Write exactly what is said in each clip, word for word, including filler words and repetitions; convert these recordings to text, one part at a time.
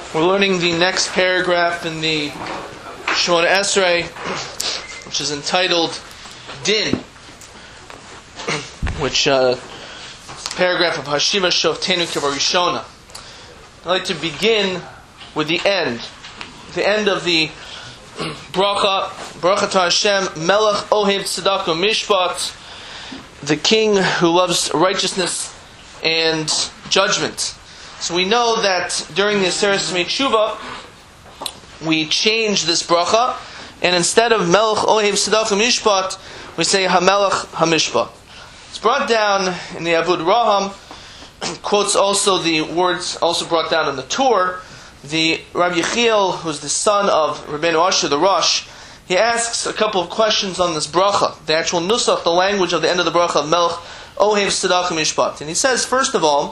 We're learning the next paragraph in the Shemona Esrei, which is entitled Din, which uh, paragraph of Hashiva Shoftenu Kibarishona. I'd like to begin with the end, the end of the bracha, bracha to Hashem, Melech Ohev Tzedakah Mishpat, the king who loves righteousness and judgment. So we know that during the Aseret Tshuva, we change this bracha, and instead of Melech Ohev Tzedakah Mishpat, we say HaMelech HaMishpat. It's brought down in the Avud Raham, quotes also the words also brought down in the Tur. The Rabbi Yechiel, who's the son of Rabbeinu Asher, the Rosh, he asks a couple of questions on this bracha, the actual nusach, the language of the end of the bracha of Melech Ohev Tzedakah Mishpat. And he says, first of all,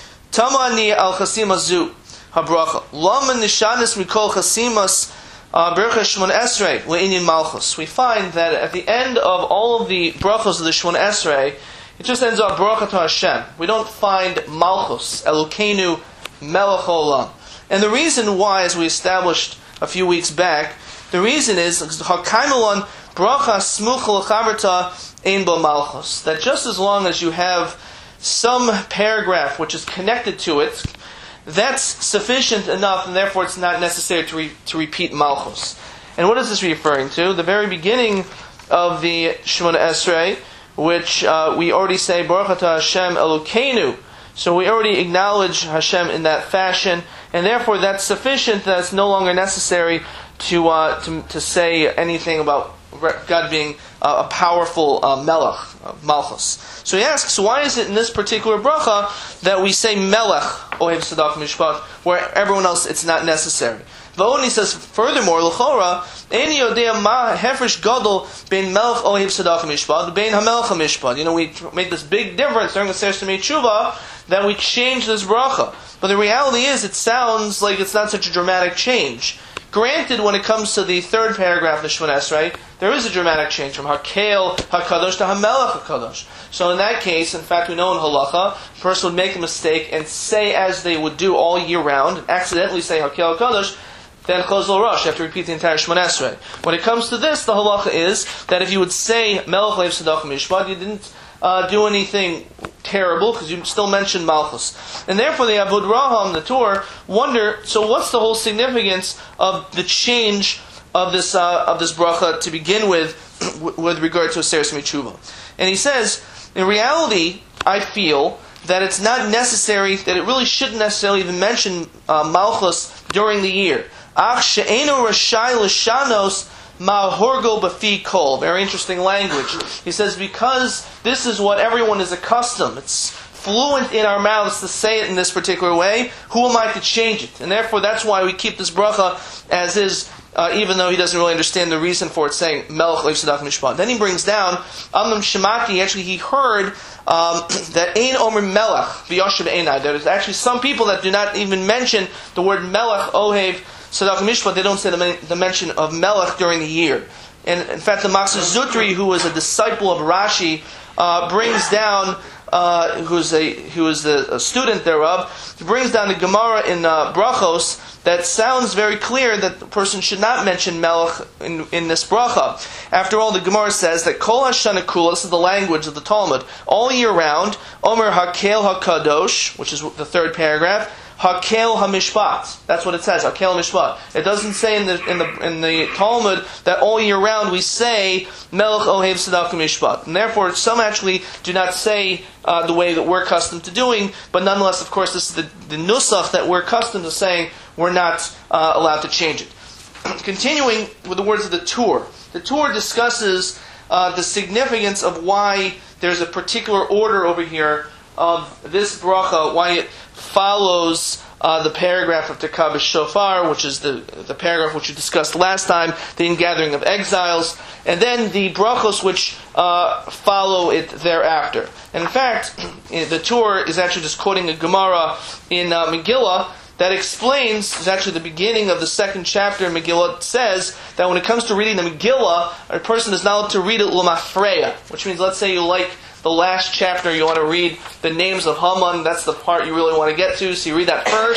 Tamani al chasimazu habracha. Lama nishanis mikol chasimas bercha Shemona Esrei le'inyan malchus. We find that at the end of all of the brachos of the Shemona Esrei, it just ends up bracha to Hashem. We don't find malchus, Elokeinu, melech olam. And the reason why, as we established a few weeks back, the reason is hakaimelon bracha smucha lechaverta ein bo malchus. That just as long as you have some paragraph which is connected to it, that's sufficient enough, and therefore it's not necessary to re- to repeat Malchus. And what is this referring to? The very beginning of the Shemona Esrei, which uh, we already say, Baruch atah Hashem Elokeinu. So we already acknowledge Hashem in that fashion, and therefore that's sufficient, that it's no longer necessary to uh, to, to say anything about God being uh, a powerful uh, melech, uh, malchus. So he asks, why is it in this particular bracha that we say melech ohev tzedakah mishpat, where everyone else it's not necessary? V'oni says, furthermore, l'chora, eni yodea ma hefresh gadol bein melech ohev tzedakah mishpat, bein hamelech mishpat. You know, we make this big difference during the Aseret Tshuva that we change this bracha. But the reality is, it sounds like it's not such a dramatic change. Granted, when it comes to the third paragraph of the Shemona Esrei, there is a dramatic change from Hakel HaKadosh to HaMelech HaKadosh. So in that case, in fact, we know in Halacha, a person would make a mistake and say as they would do all year round, and accidentally say Hakel HaKadosh, then Chazal Rosh, you have to repeat the entire Shemona Esrei. When it comes to this, the Halacha is that if you would say Melech Ohev Tzedakah Mishpat, you didn't uh, do anything terrible, because you still mentioned Malchus. And therefore the Avud Raham, the Tur, wonder, so what's the whole significance of the change of this uh, of this bracha to begin with, with regard to Aseret Tshuva? And he says, in reality, I feel that it's not necessary, that it really shouldn't necessarily even mention uh, Malchus during the year. Ach she'eno rashai l'shanos ma horgo b'fi kol. Very interesting language. He says, because this is what everyone is accustomed. It's fluent in our mouths to say it in this particular way. Who am I to change it? And therefore, that's why we keep this bracha as is, uh, even though he doesn't really understand the reason for it saying Melech Ohev Tzedakah Mishpat. Then he brings down Amnam Shemati. Actually, he heard um, that Ein Omer Melech v'Yashav Einai. There's actually some people that do not even mention the word Melech Ohev Tzedakah Mishpat. They don't say the, men- the mention of Melech during the year. And in fact, the Maksud Zutri, who was a disciple of Rashi, uh, brings down, uh, who's a who is a, a student thereof, brings down the Gemara in uh, Brachos that sounds very clear that the person should not mention Melech in, in this bracha. After all, the Gemara says that Kol Hashana Kula, this is the language of the Talmud, all year round, Omer Hakel HaKadosh, which is the third paragraph, Hakel HaMishpat. That's what it says, Hakel HaMishpat. It doesn't say in the in the in the Talmud that all year round we say Melech Ohev Tzedakah Mishpat. And therefore, some actually do not say uh, the way that we're accustomed to doing, but nonetheless, of course, this is the, the nusach that we're accustomed to saying. We're not uh, allowed to change it. Continuing with the words of the Tur. The Tur discusses uh, the significance of why there's a particular order over here of this bracha, why it follows uh, the paragraph of Tekah B'Shofar, which is the, the paragraph which we discussed last time, the ingathering of exiles, and then the brachos which uh, follow it thereafter. And in fact, the Tur is actually just quoting a Gemara in uh, Megillah, that explains, is actually the beginning of the second chapter in Megillah. It says that when it comes to reading the Megillah, a person is not allowed to read it l'mafreya, which means, let's say you like the last chapter, you want to read the names of Haman, that's the part you really want to get to, so you read that first,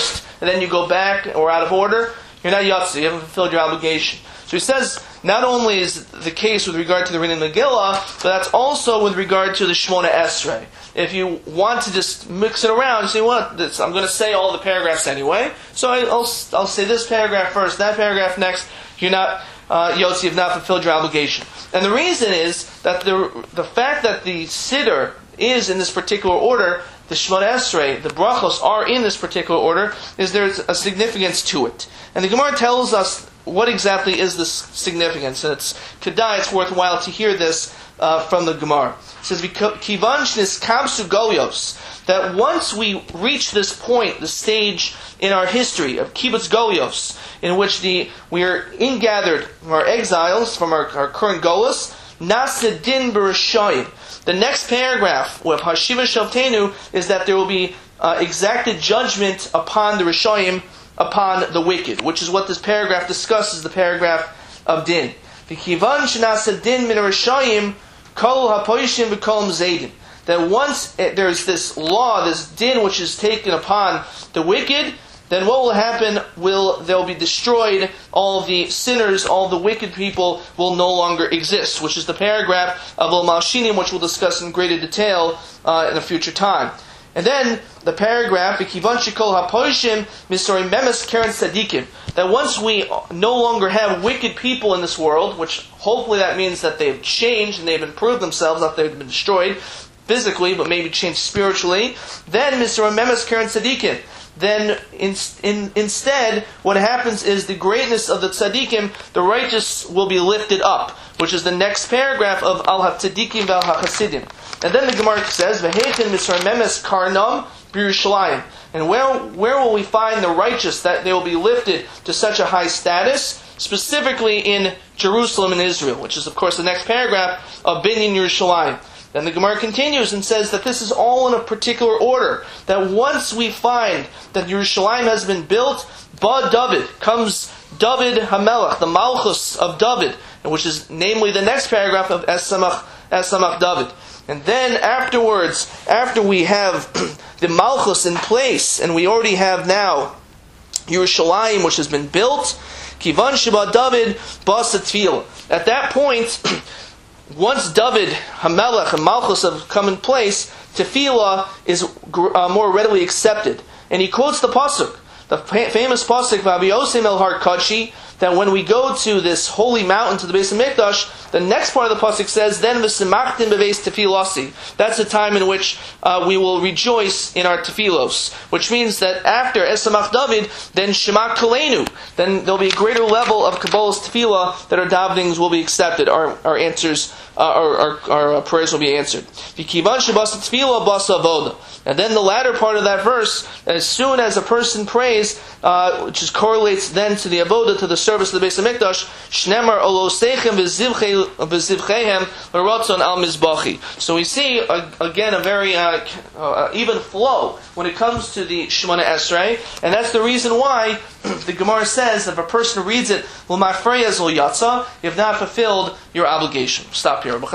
and then you go back or out of order, you're not Yotze, you haven't fulfilled your obligation. So he says, not only is the case with regard to the Reading Megillah, but that's also with regard to the Shemona Esrei. If you want to just mix it around, you say, well, this, I'm going to say all the paragraphs anyway, so I, I'll, I'll say this paragraph first, that paragraph next, you're not, uh, Yotze, you've not fulfilled your obligation. And the reason is that the the fact that the Siddur is in this particular order, the Shemona Esrei, the Brachos are in this particular order, is there's a significance to it. And the Gemara tells us what exactly is this significance, and it's kedai, it's worthwhile to hear this uh, from the Gemara. It says, Kivan shnis kamsu golios, that once we reach this point, the stage in our history of kibbutz golios, in which the we are ingathered from our exiles, from our, our current golus, nasa din b'rishayim. The next paragraph of Hashiva Shavtenu is that there will be uh, exacted judgment upon the Rishayim, upon the wicked, which is what this paragraph discusses, the paragraph of Din. V'kivan shenasa din min Rishayim, kol hapoishim v'kol mzedin. That once it, there's this law, this din which is taken upon the wicked, then what will happen will they'll be destroyed, all the sinners, all the wicked people will no longer exist, which is the paragraph of Al Malshinim, which we'll discuss in greater detail uh, in a future time. And then the paragraph, V'kivan shekol hapoishim misori memes keren tzadikim, that once we no longer have wicked people in this world, which hopefully that means that they've changed and they've improved themselves, not they've been destroyed physically, but maybe changed spiritually, then misori memes keren tzadikim, then in, in, instead, what happens is the greatness of the tzaddikim, the righteous will be lifted up, which is the next paragraph of Al HaTzaddikim Val HaChasidim. And then the Gemara says, V'heiten misar memes karnam b'Yerushalayim. And where, where will we find the righteous that they will be lifted to such a high status? Specifically in Jerusalem and Israel, which is of course the next paragraph of Binyan Yerushalayim. Then the Gemara continues and says that this is all in a particular order. That once we find that Yerushalayim has been built, Ba David, comes David HaMelech, the Malchus of David, which is namely the next paragraph of Es Samach, Es Samach David. And then afterwards, after we have the Malchus in place, and we already have now Yerushalayim, which has been built, Kivan Sheba David Basa Tefillah. At that point, once David, Hamelech, and Malchus have come in place, Tefillah is uh, more readily accepted. And he quotes the pasuk, the famous pasuk, V'abi Yosem el Har Kachi, that when we go to this holy mountain, to the Beis HaMikdash, the next part of the pasuk says, then v'simachtim beveis tefilasi. That's the time in which uh, we will rejoice in our tefilos. Which means that after Es Samach David, then Shema Kolenu, then there'll be a greater level of Kabbalah's tefillah that our davenings will be accepted, our, our answers, uh, our, our, our prayers will be answered. V'kivan shebasa tefillah basa avoda. And then the latter part of that verse, as soon as a person prays, uh, which is correlates then to the avoda, to the service of the Beis HaMikdash, shnemar oloseichem v'zivchehem l'rotzon al mizbachi. So we see uh, again a very uh, uh, even flow when it comes to the Shemona Esrei, and that's the reason why the Gemara says that if a person reads it, l'mafreyaz lo yatsa, you have not fulfilled your obligation. Stop here.